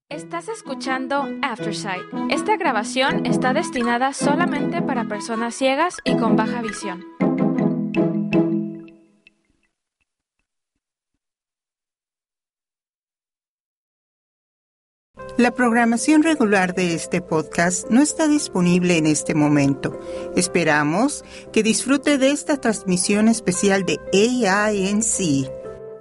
Estás escuchando Aftersight. Esta grabación está destinada solamente para personas ciegas y con baja visión. La programación regular de este podcast no está disponible en este momento. Esperamos que disfrute de esta transmisión especial de AINC.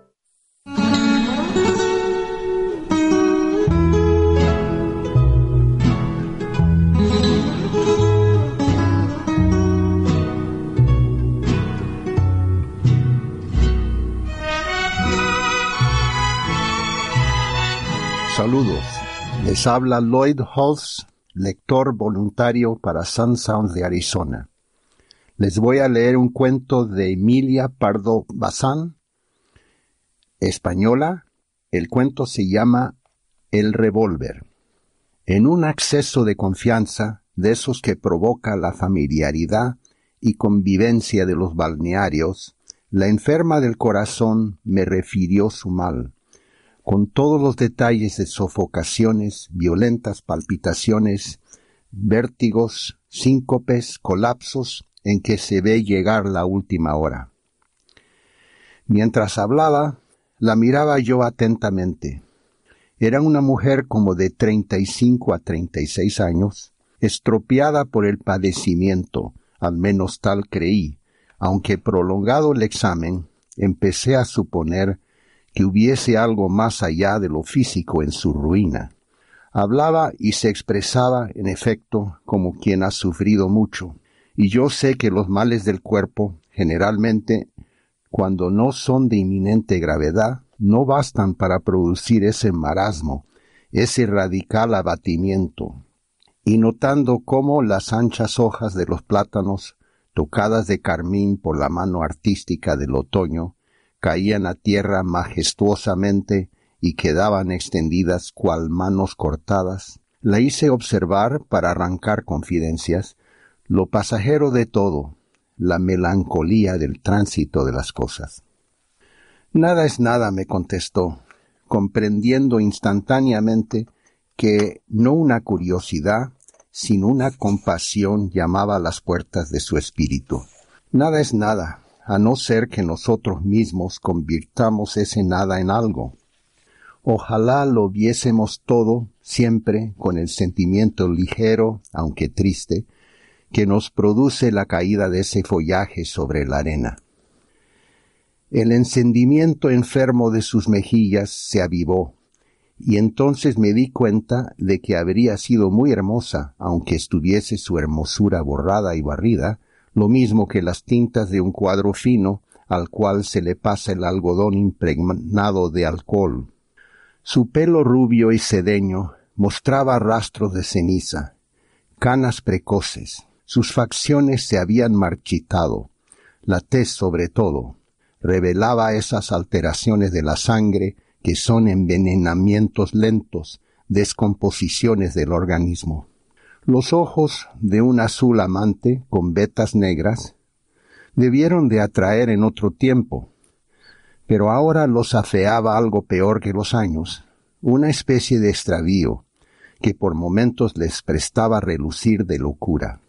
Saludos, les habla Lloyd Hulse, lector voluntario para Sun Sounds de Arizona. Les voy a leer un cuento de Emilia Pardo Bazán, española. El cuento se llama El revólver. En un acceso de confianza, de esos que provoca la familiaridad y convivencia de los balnearios, la enferma del corazón me refirió su mal, con todos los detalles de sofocaciones, violentas palpitaciones, vértigos, síncopes, colapsos en que se ve llegar la última hora. Mientras hablaba, la miraba yo atentamente. Era una mujer como de 35 a 36 años, estropeada por el padecimiento, al menos tal creí, aunque prolongado el examen, empecé a suponer que hubiese algo más allá de lo físico en su ruina. Hablaba y se expresaba, en efecto, como quien ha sufrido mucho, y yo sé que los males del cuerpo, generalmente, cuando no son de inminente gravedad, no bastan para producir ese marasmo, ese radical abatimiento. Y notando cómo las anchas hojas de los plátanos, tocadas de carmín por la mano artística del otoño, caían a tierra majestuosamente y quedaban extendidas cual manos cortadas, la hice observar, para arrancar confidencias, lo pasajero de todo, la melancolía del tránsito de las cosas. Nada es nada, me contestó, comprendiendo instantáneamente que no una curiosidad, sino una compasión llamaba a las puertas de su espíritu. Nada es nada, a no ser que nosotros mismos convirtamos ese nada en algo. Ojalá lo viésemos todo siempre con el sentimiento ligero, aunque triste, que nos produce la caída de ese follaje sobre la arena. El encendimiento enfermo de sus mejillas se avivó, y entonces me di cuenta de que habría sido muy hermosa, aunque estuviese su hermosura borrada y barrida, lo mismo que las tintas de un cuadro fino al cual se le pasa el algodón impregnado de alcohol. Su pelo rubio y sedeño mostraba rastros de ceniza, canas precoces, sus facciones se habían marchitado, la tez sobre todo, revelaba esas alteraciones de la sangre que son envenenamientos lentos, descomposiciones del organismo. Los ojos, de un azul amante con vetas negras, debieron de atraer en otro tiempo, pero ahora los afeaba algo peor que los años, una especie de extravío, que por momentos les prestaba relucir de locura.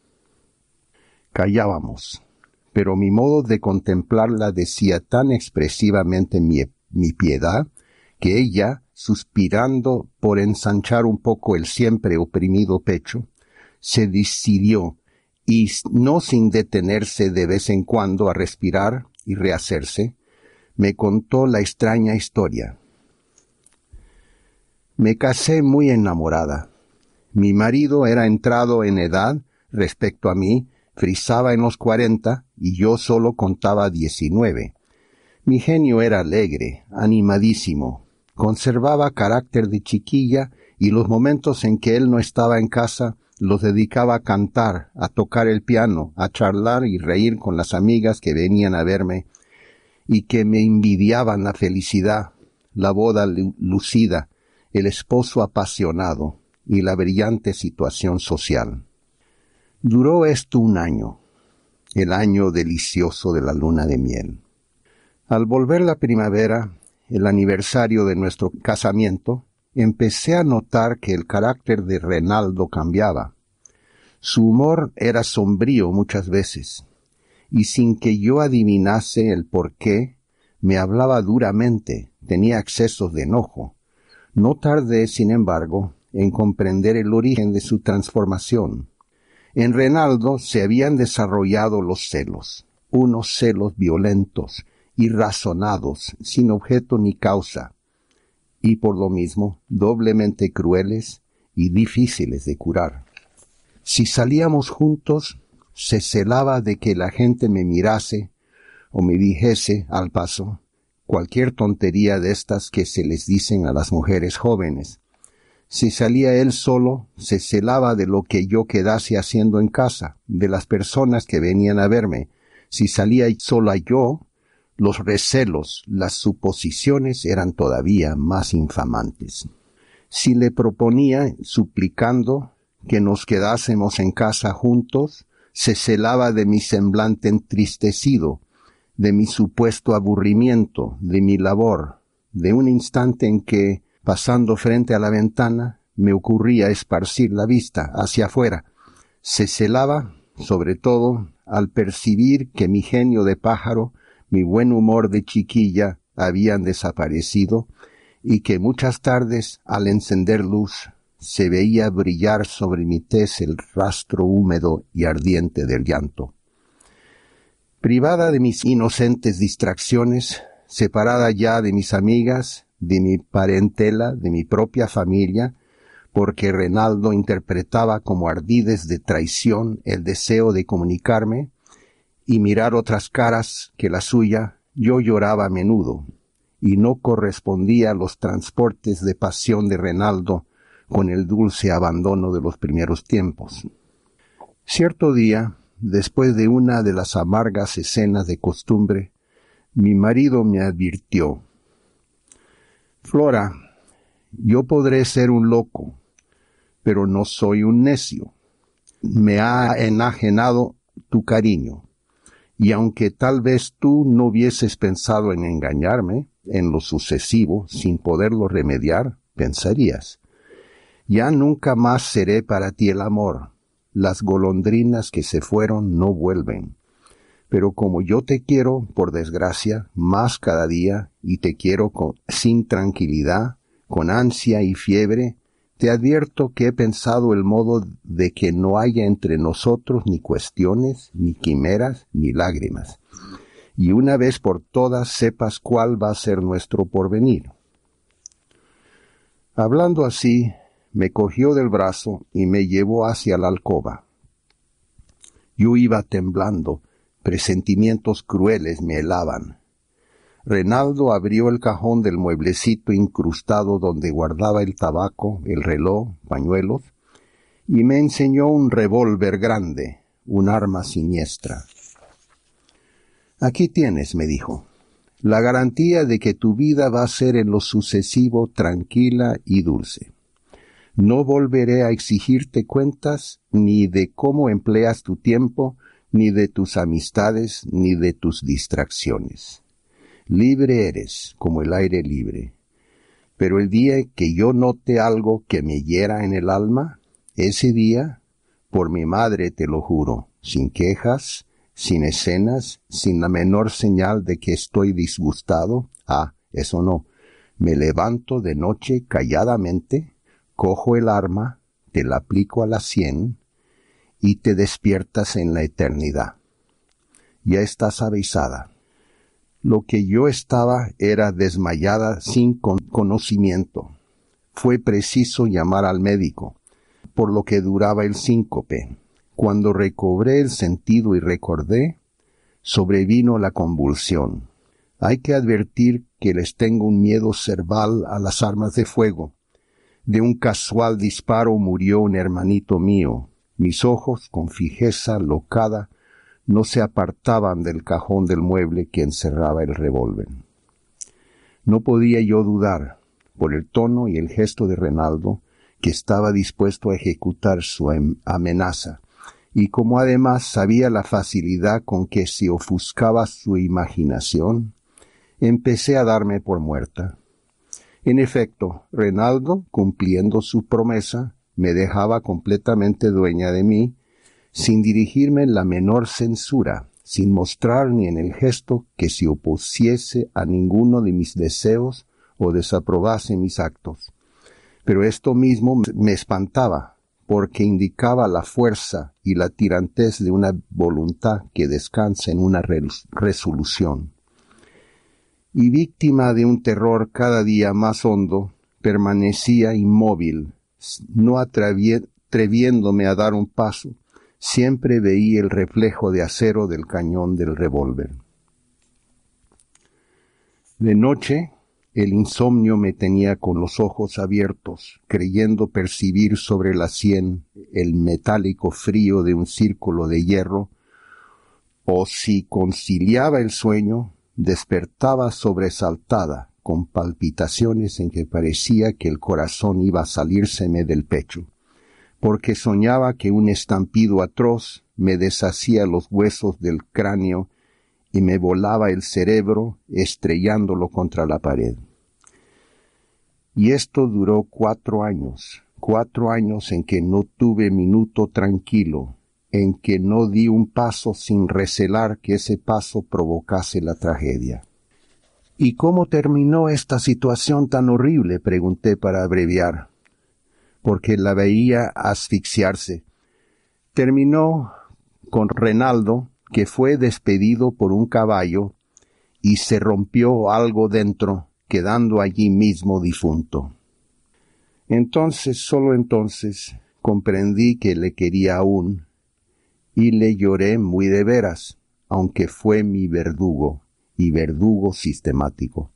Callábamos, pero mi modo de contemplarla decía tan expresivamente mi piedad, que ella, suspirando por ensanchar un poco el siempre oprimido pecho, se decidió, y no sin detenerse de vez en cuando a respirar y rehacerse, me contó la extraña historia. Me casé muy enamorada. Mi marido era entrado en edad, respecto a mí, frisaba en los 40, y yo solo contaba 19. Mi genio era alegre, animadísimo, conservaba carácter de chiquilla, y los momentos en que él no estaba en casa los dedicaba a cantar, a tocar el piano, a charlar y reír con las amigas que venían a verme y que me envidiaban la felicidad, la boda lucida, el esposo apasionado y la brillante situación social. Duró esto un año, el año delicioso de la luna de miel. Al volver la primavera, el aniversario de nuestro casamiento, empecé a notar que el carácter de Renaldo cambiaba. Su humor era sombrío muchas veces, y sin que yo adivinase el porqué, me hablaba duramente, tenía accesos de enojo. No tardé, sin embargo, en comprender el origen de su transformación. En Renaldo se habían desarrollado los celos, unos celos violentos, irrazonados, sin objeto ni causa, y por lo mismo doblemente crueles y difíciles de curar. Si salíamos juntos, se celaba de que la gente me mirase o me dijese, al paso, cualquier tontería de estas que se les dicen a las mujeres jóvenes. Si salía él solo, se celaba de lo que yo quedase haciendo en casa, de las personas que venían a verme. Si salía sola yo, los recelos, las suposiciones eran todavía más infamantes. Si le proponía, suplicando, que nos quedásemos en casa juntos, se celaba de mi semblante entristecido, de mi supuesto aburrimiento, de mi labor, de un instante en que, pasando frente a la ventana, me ocurría esparcir la vista hacia afuera. Se celaba, sobre todo, al percibir que mi genio de pájaro, mi buen humor de chiquilla habían desaparecido y que muchas tardes, al encender luz, se veía brillar sobre mi tez el rastro húmedo y ardiente del llanto. Privada de mis inocentes distracciones, separada ya de mis amigas, de mi parentela, de mi propia familia, porque Renaldo interpretaba como ardides de traición el deseo de comunicarme y mirar otras caras que la suya, yo lloraba a menudo, y no correspondía a los transportes de pasión de Renaldo con el dulce abandono de los primeros tiempos. Cierto día, después de una de las amargas escenas de costumbre, mi marido me advirtió: «Flora, yo podré ser un loco, pero no soy un necio. Me ha enajenado tu cariño, y aunque tal vez tú no hubieses pensado en engañarme, en lo sucesivo, sin poderlo remediar, pensarías: ya nunca más seré para ti el amor. Las golondrinas que se fueron no vuelven. Pero como yo te quiero, por desgracia, más cada día, y te quiero sin tranquilidad, con ansia y fiebre, te advierto que he pensado el modo de que no haya entre nosotros ni cuestiones, ni quimeras, ni lágrimas. Y una vez por todas sepas cuál va a ser nuestro porvenir». Hablando así, me cogió del brazo y me llevó hacia la alcoba. Yo iba temblando, presentimientos crueles me helaban. Renaldo abrió el cajón del mueblecito incrustado donde guardaba el tabaco, el reloj, pañuelos, y me enseñó un revólver grande, un arma siniestra. «Aquí tienes», me dijo, «la garantía de que tu vida va a ser en lo sucesivo tranquila y dulce. No volveré a exigirte cuentas ni de cómo empleas tu tiempo, ni de tus amistades, ni de tus distracciones. Libre eres, como el aire libre. Pero el día que yo note algo que me hiera en el alma, ese día, por mi madre te lo juro, sin quejas, sin escenas, sin la menor señal de que estoy disgustado, eso no, me levanto de noche calladamente, cojo el arma, te la aplico a la sien y te despiertas en la eternidad. Ya estás avisada». Lo que yo estaba era desmayada sin conocimiento. Fue preciso llamar al médico, por lo que duraba el síncope. Cuando recobré el sentido y recordé, sobrevino la convulsión. Hay que advertir que les tengo un miedo cerval a las armas de fuego. De un casual disparo murió un hermanito mío. Mis ojos, con fijeza locada, no se apartaban del cajón del mueble que encerraba el revólver. No podía yo dudar, por el tono y el gesto de Renaldo, que estaba dispuesto a ejecutar su amenaza, y como además sabía la facilidad con que se ofuscaba su imaginación, empecé a darme por muerta. En efecto, Renaldo, cumpliendo su promesa, me dejaba completamente dueña de mí, sin dirigirme la menor censura, sin mostrar ni en el gesto que se opusiese a ninguno de mis deseos o desaprobase mis actos. Pero esto mismo me espantaba, porque indicaba la fuerza y la tirantez de una voluntad que descansa en una resolución. Y víctima de un terror cada día más hondo, permanecía inmóvil, no atreviéndome a dar un paso. Siempre veía el reflejo de acero del cañón del revólver. De noche, el insomnio me tenía con los ojos abiertos, creyendo percibir sobre la sien el metálico frío de un círculo de hierro, o si conciliaba el sueño, despertaba sobresaltada, con palpitaciones en que parecía que el corazón iba a salírseme del pecho, porque soñaba que un estampido atroz me deshacía los huesos del cráneo y me volaba el cerebro estrellándolo contra la pared. Y esto duró 4 años, 4 años en que no tuve minuto tranquilo, en que no di un paso sin recelar que ese paso provocase la tragedia. ¿Y cómo terminó esta situación tan horrible?, pregunté para abreviar, porque la veía asfixiarse. Terminó con Renaldo, que fue despedido por un caballo y se rompió algo dentro, quedando allí mismo difunto. Entonces, solo entonces, comprendí que le quería aún, y le lloré muy de veras, aunque fue mi verdugo, y verdugo sistemático.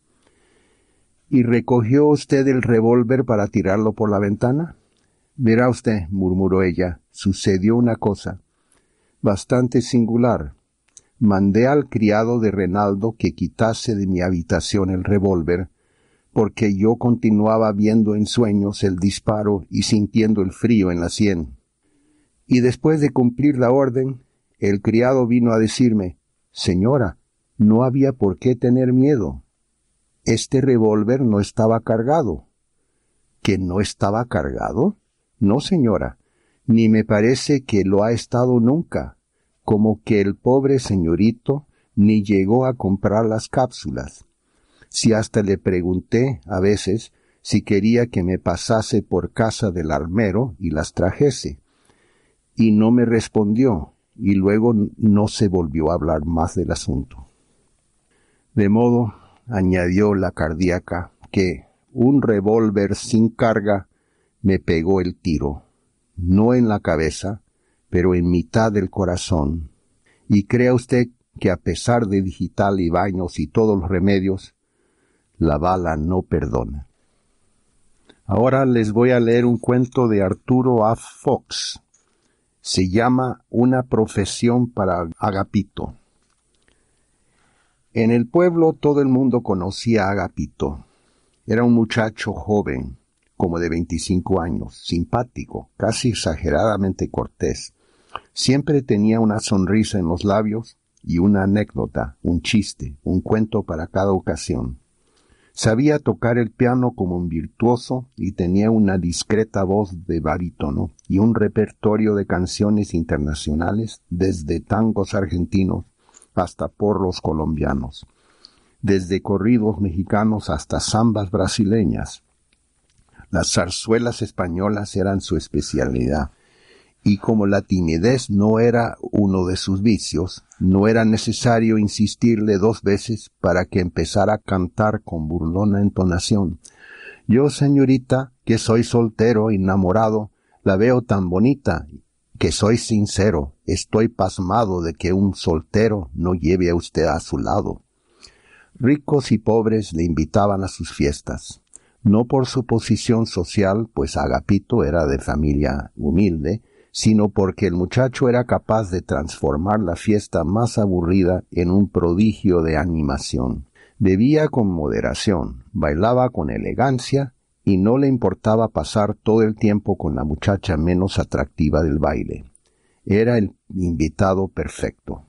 ¿Y recogió usted el revólver para tirarlo por la ventana? Verá usted, murmuró ella, sucedió una cosa bastante singular. Mandé al criado de Renaldo que quitase de mi habitación el revólver, porque yo continuaba viendo en sueños el disparo y sintiendo el frío en la sien. Y después de cumplir la orden, el criado vino a decirme: «Señora, no había por qué tener miedo. Este revólver no estaba cargado». ¿Que no estaba cargado? No, señora, ni me parece que lo ha estado nunca, como que el pobre señorito ni llegó a comprar las cápsulas. Si hasta le pregunté, a veces, si quería que me pasase por casa del armero y las trajese. Y no me respondió, y luego no se volvió a hablar más del asunto. De modo, añadió la cardíaca, que un revólver sin carga me pegó el tiro, no en la cabeza, pero en mitad del corazón. Y crea usted que a pesar de digital y baños y todos los remedios, la bala no perdona. Ahora les voy a leer un cuento de Arturo A. Fox. Se llama Una profesión para Agapito. En el pueblo todo el mundo conocía a Agapito. Era un muchacho joven, como de 25 años, simpático, casi exageradamente cortés. Siempre tenía una sonrisa en los labios y una anécdota, un chiste, un cuento para cada ocasión. Sabía tocar el piano como un virtuoso y tenía una discreta voz de barítono y un repertorio de canciones internacionales, desde tangos argentinos hasta porros colombianos, desde corridos mexicanos hasta zambas brasileñas. Las zarzuelas españolas eran su especialidad, y como la timidez no era uno de sus vicios, no era necesario insistirle 2 veces para que empezara a cantar con burlona entonación. Yo, señorita, que soy soltero, enamorado, la veo tan bonita, que soy sincero, estoy pasmado de que un soltero no lleve a usted a su lado. Ricos y pobres le invitaban a sus fiestas, no por su posición social, pues Agapito era de familia humilde, sino porque el muchacho era capaz de transformar la fiesta más aburrida en un prodigio de animación. Bebía con moderación, bailaba con elegancia y no le importaba pasar todo el tiempo con la muchacha menos atractiva del baile. Era el invitado perfecto.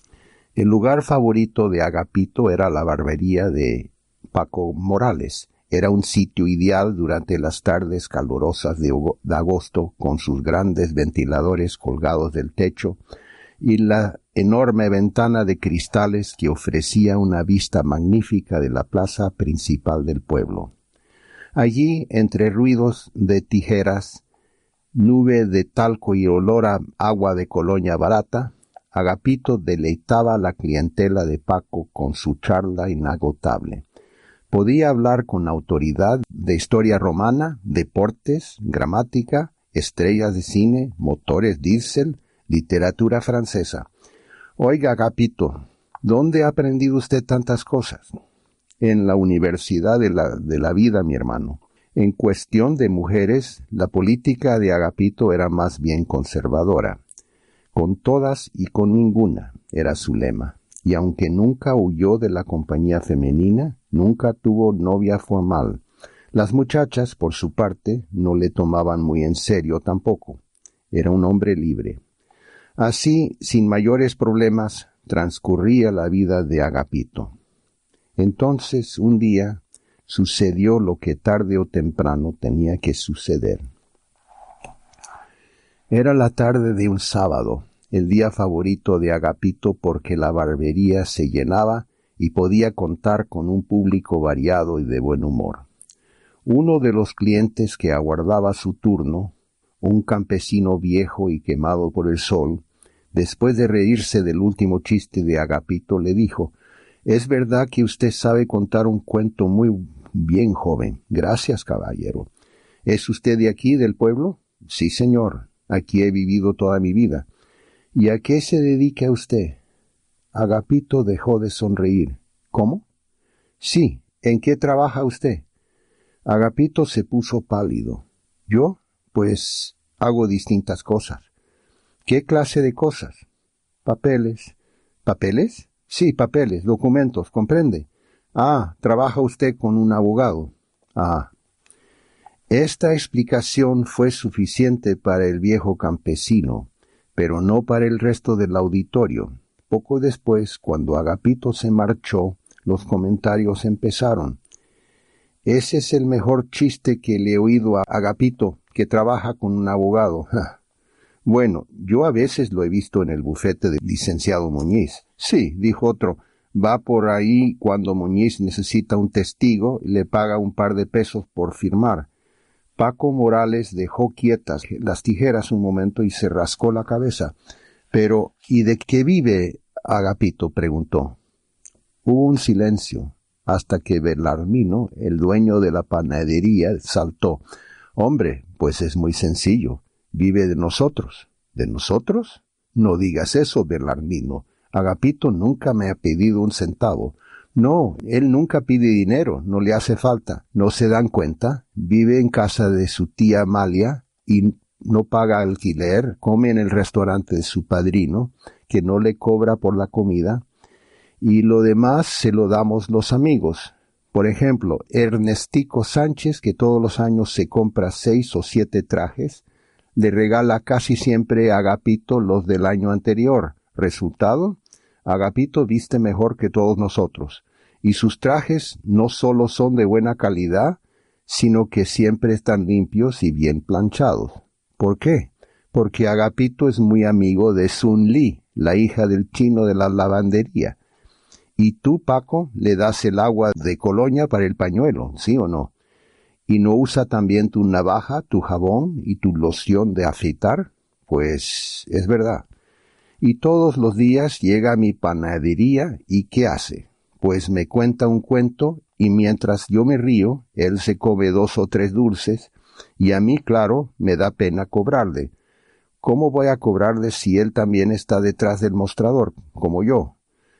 El lugar favorito de Agapito era la barbería de Paco Morales, Era un sitio ideal durante las tardes calurosas de agosto, con sus grandes ventiladores colgados del techo y la enorme ventana de cristales que ofrecía una vista magnífica de la plaza principal del pueblo. Allí, entre ruidos de tijeras, nube de talco y olor a agua de colonia barata, Agapito deleitaba a la clientela de Paco con su charla inagotable. Podía hablar con autoridad de historia romana, deportes, gramática, estrellas de cine, motores diésel, literatura francesa. Oiga, Agapito, ¿dónde ha aprendido usted tantas cosas? En la universidad de la vida, mi hermano. En cuestión de mujeres, la política de Agapito era más bien conservadora. Con todas y con ninguna, era su lema. Y aunque nunca huyó de la compañía femenina, nunca tuvo novia formal. Las muchachas, por su parte, no le tomaban muy en serio tampoco. Era un hombre libre. Así, sin mayores problemas, transcurría la vida de Agapito. Entonces, un día, sucedió lo que tarde o temprano tenía que suceder. Era la tarde de un sábado, el día favorito de Agapito porque la barbería se llenaba y podía contar con un público variado y de buen humor. Uno de los clientes que aguardaba su turno, un campesino viejo y quemado por el sol, después de reírse del último chiste de Agapito, le dijo: «Es verdad que usted sabe contar un cuento muy bien, joven». «Gracias, caballero». «¿Es usted de aquí, del pueblo?» «Sí, señor. Aquí he vivido toda mi vida». «¿Y a qué se dedica usted?» Agapito dejó de sonreír. «¿Cómo?» «Sí. ¿En qué trabaja usted?» Agapito se puso pálido. «¿Yo? Pues hago distintas cosas». «¿Qué clase de cosas?» «Papeles». «¿Papeles?» «Sí, papeles, documentos, ¿comprende?» «Ah, trabaja usted con un abogado». «Ah». Esta explicación fue suficiente para el viejo campesino, pero no para el resto del auditorio. Poco después, cuando Agapito se marchó, los comentarios empezaron. «Ese es el mejor chiste que le he oído a Agapito, que trabaja con un abogado». «Bueno, yo a veces lo he visto en el bufete del licenciado Muñiz». «Sí», dijo otro, «va por ahí cuando Muñiz necesita un testigo y le paga un par de pesos por firmar». Paco Morales dejó quietas las tijeras un momento y se rascó la cabeza. «Pero, ¿y de qué vive Agapito?», preguntó. Hubo un silencio, hasta que Belarmino, el dueño de la panadería, saltó. «Hombre, pues es muy sencillo. Vive de nosotros». «¿De nosotros? No digas eso, Belarmino. Agapito nunca me ha pedido un centavo». «No, él nunca pide dinero, no le hace falta». «¿No se dan cuenta? Vive en casa de su tía Amalia y no paga alquiler, come en el restaurante de su padrino, que no le cobra por la comida, y lo demás se lo damos los amigos. Por ejemplo, Ernestico Sánchez, que todos los años se compra 6 o 7 trajes, le regala casi siempre a Agapito los del año anterior. Resultado, Agapito viste mejor que todos nosotros, y sus trajes no solo son de buena calidad, sino que siempre están limpios y bien planchados. ¿Por qué? Porque Agapito es muy amigo de Sun Li, la hija del chino de la lavandería. Y tú, Paco, le das el agua de colonia para el pañuelo, ¿sí o no? ¿Y no usa también tu navaja, tu jabón y tu loción de afeitar? Pues es verdad. Y todos los días llega a mi panadería y ¿qué hace? Pues me cuenta un cuento y mientras yo me río, él se come 2 o 3 dulces y a mí, claro, me da pena cobrarle. ¿Cómo voy a cobrarle si él también está detrás del mostrador, como yo?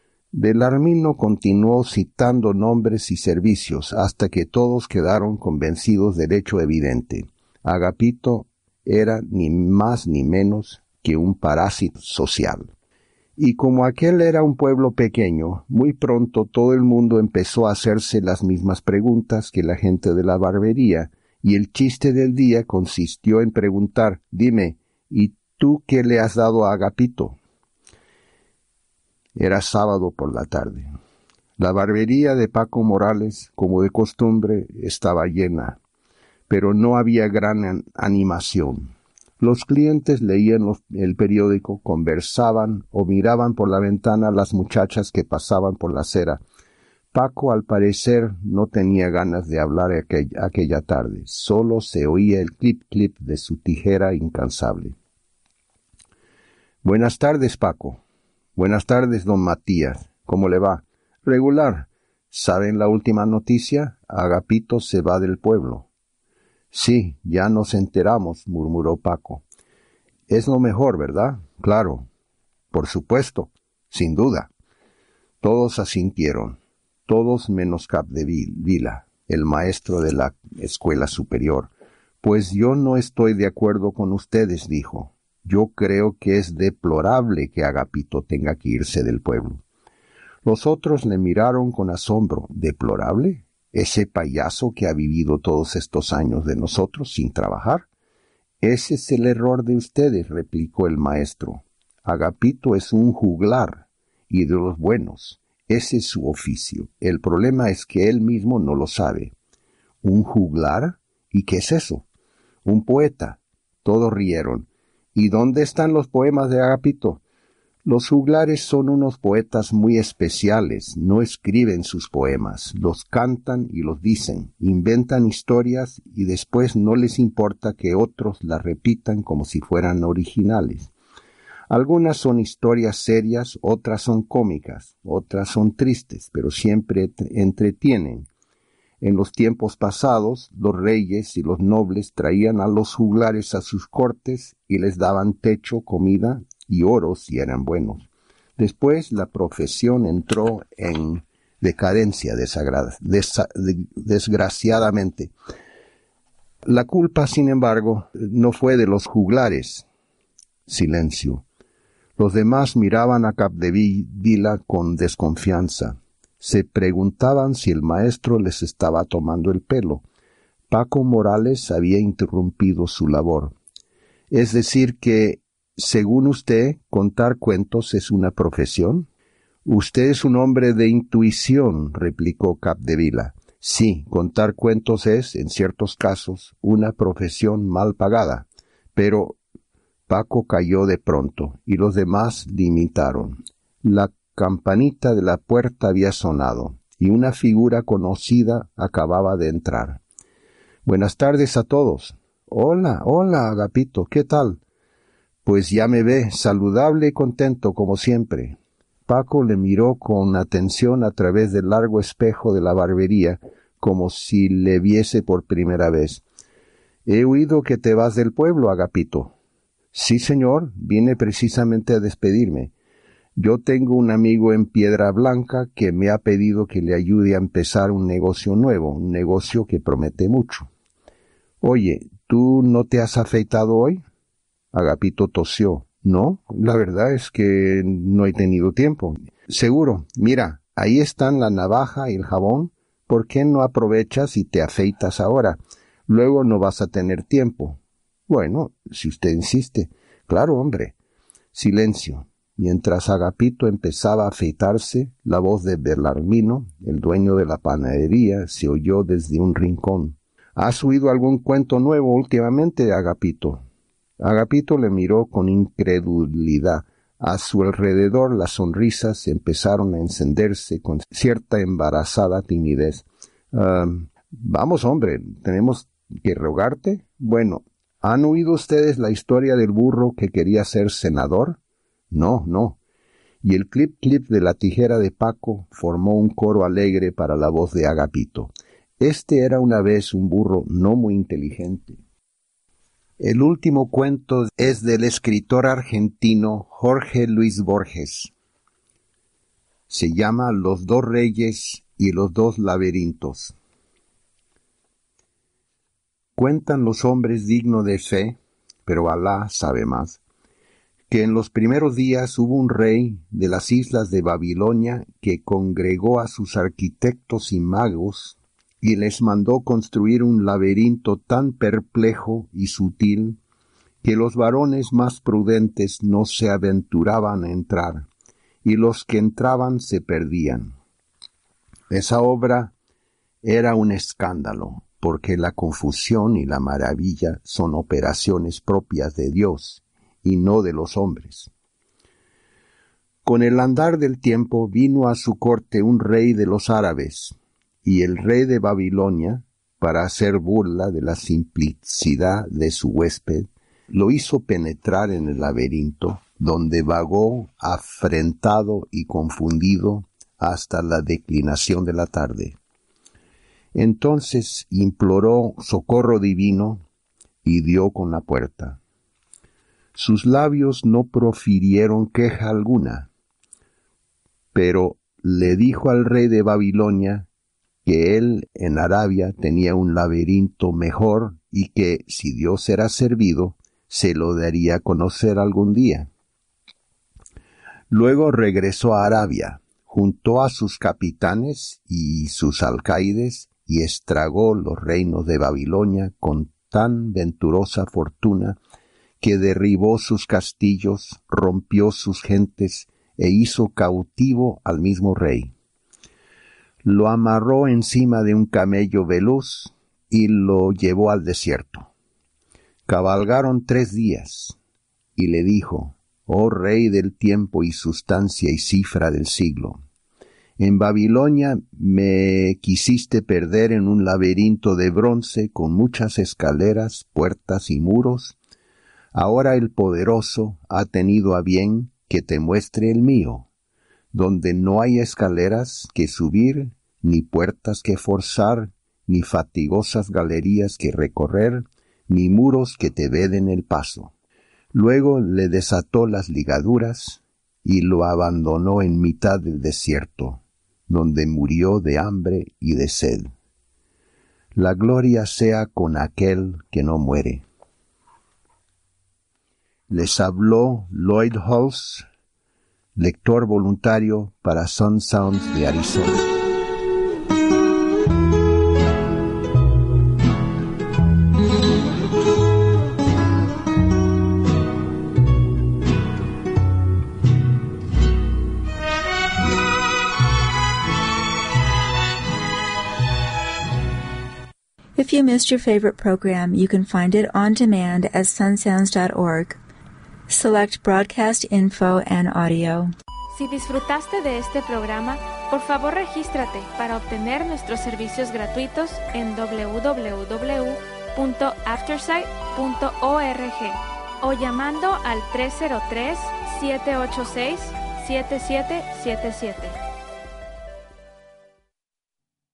Belarmino continuó citando nombres y servicios hasta que todos quedaron convencidos del hecho evidente. Agapito era ni más ni menos que un parásito social. Y como aquel era un pueblo pequeño, muy pronto todo el mundo empezó a hacerse las mismas preguntas que la gente de la barbería, y el chiste del día consistió en preguntar: «Dime, ¿y tú qué le has dado a Agapito?». Era sábado por la tarde. La barbería de Paco Morales, como de costumbre, estaba llena, pero no había gran animación. Los clientes leían el periódico, conversaban o miraban por la ventana a las muchachas que pasaban por la acera. Paco, al parecer, no tenía ganas de hablar aquella tarde. Solo se oía el clip-clip de su tijera incansable. Buenas tardes, Paco. Buenas tardes, don Matías. ¿Cómo le va? Regular. ¿Saben la última noticia? Agapito se va del pueblo. Sí, ya nos enteramos, murmuró Paco. Es lo mejor, ¿verdad? Claro. Por supuesto. Sin duda. Todos asintieron. Todos menos Capdevila, el maestro de la escuela superior. Pues yo no estoy de acuerdo con ustedes, dijo. Yo creo que es deplorable que Agapito tenga que irse del pueblo. Los otros le miraron con asombro. ¿Deplorable? ¿Ese payaso que ha vivido todos estos años de nosotros sin trabajar? Ese es el error de ustedes, replicó el maestro. Agapito es un juglar, y de los buenos. Ese es su oficio. El problema es que él mismo no lo sabe. ¿Un juglar? ¿Y qué es eso? Un poeta. Todos rieron. ¿Y dónde están los poemas de Agapito? Los juglares son unos poetas muy especiales, no escriben sus poemas, los cantan y los dicen, inventan historias y después no les importa que otros las repitan como si fueran originales. Algunas son historias serias, otras son cómicas, otras son tristes, pero siempre entretienen. En los tiempos pasados, los reyes y los nobles traían a los juglares a sus cortes y les daban techo, comida y oro si eran buenos. Después la profesión entró en decadencia, desgraciadamente. La culpa, sin embargo, no fue de los juglares. Silencio. Los demás miraban a Capdevila con desconfianza. Se preguntaban si el maestro les estaba tomando el pelo. Paco Morales había interrumpido su labor. Es decir que, según usted, contar cuentos es una profesión. Usted es un hombre de intuición, replicó Capdevila. Sí, contar cuentos es, en ciertos casos, una profesión mal pagada. Pero Paco calló de pronto, y los demás le imitaron. La campanita de la puerta había sonado, y una figura conocida acababa de entrar. Buenas tardes a todos. Hola, Agapito, ¿qué tal? Pues ya me ve, saludable y contento como siempre. Paco le miró con atención a través del largo espejo de la barbería, como si le viese por primera vez. He oído que te vas del pueblo, Agapito. Sí, señor, vine precisamente a despedirme. Yo tengo un amigo en Piedra Blanca que me ha pedido que le ayude a empezar un negocio nuevo, un negocio que promete mucho. Oye, ¿tú no te has afeitado hoy? Agapito tosió. No, la verdad es que no he tenido tiempo. Seguro, mira, ahí están la navaja y el jabón. ¿Por qué no aprovechas y te afeitas ahora? Luego no vas a tener tiempo. Bueno, si usted insiste. Claro, hombre. Silencio. Mientras Agapito empezaba a afeitarse, la voz de Belarmino, el dueño de la panadería, se oyó desde un rincón. ¿Has oído algún cuento nuevo últimamente, Agapito? Agapito le miró con incredulidad. A su alrededor las sonrisas empezaron a encenderse con cierta embarazada timidez. Vamos, hombre, ¿tenemos que rogarte? Bueno, ¿han oído ustedes la historia del burro que quería ser senador? No. Y el clip-clip de la tijera de Paco formó un coro alegre para la voz de Agapito. Este era una vez un burro no muy inteligente. El último cuento es del escritor argentino Jorge Luis Borges. Se llama Los dos reyes y los dos laberintos. Cuentan los hombres dignos de fe, pero Alá sabe más, que en los primeros días hubo un rey de las islas de Babilonia que congregó a sus arquitectos y magos y les mandó construir un laberinto tan perplejo y sutil que los varones más prudentes no se aventuraban a entrar, y los que entraban se perdían. Esa obra era un escándalo, porque la confusión y la maravilla son operaciones propias de Dios y no de los hombres. Con el andar del tiempo vino a su corte un rey de los árabes, y el rey de Babilonia, para hacer burla de la simplicidad de su huésped, lo hizo penetrar en el laberinto, donde vagó afrentado y confundido hasta la declinación de la tarde. Entonces imploró socorro divino y dio con la puerta. Sus labios no profirieron queja alguna, pero le dijo al rey de Babilonia que él en Arabia tenía un laberinto mejor y que, si Dios era servido, se lo daría a conocer algún día. Luego regresó a Arabia, juntó a sus capitanes y sus alcaides y estragó los reinos de Babilonia con tan venturosa fortuna que derribó sus castillos, rompió sus gentes e hizo cautivo al mismo rey. Lo amarró encima de un camello veloz y lo llevó al desierto. Cabalgaron 3 días, y le dijo: «Oh rey del tiempo y sustancia y cifra del siglo, en Babilonia me quisiste perder en un laberinto de bronce con muchas escaleras, puertas y muros. Ahora el poderoso ha tenido a bien que te muestre el mío, donde no hay escaleras que subir, ni puertas que forzar, ni fatigosas galerías que recorrer, ni muros que te veden el paso». Luego le desató las ligaduras y lo abandonó en mitad del desierto, donde murió de hambre y de sed. La gloria sea con aquel que no muere. Les habló Lloyd Hulse, lector voluntario para Sun Sounds de Arizona. If you missed your favorite program, you can find it on demand at sunsounds.org. Select Broadcast Info and Audio. Si disfrutaste de este programa, por favor regístrate para obtener nuestros servicios gratuitos en www.aftersight.org o llamando al 303-786-7777.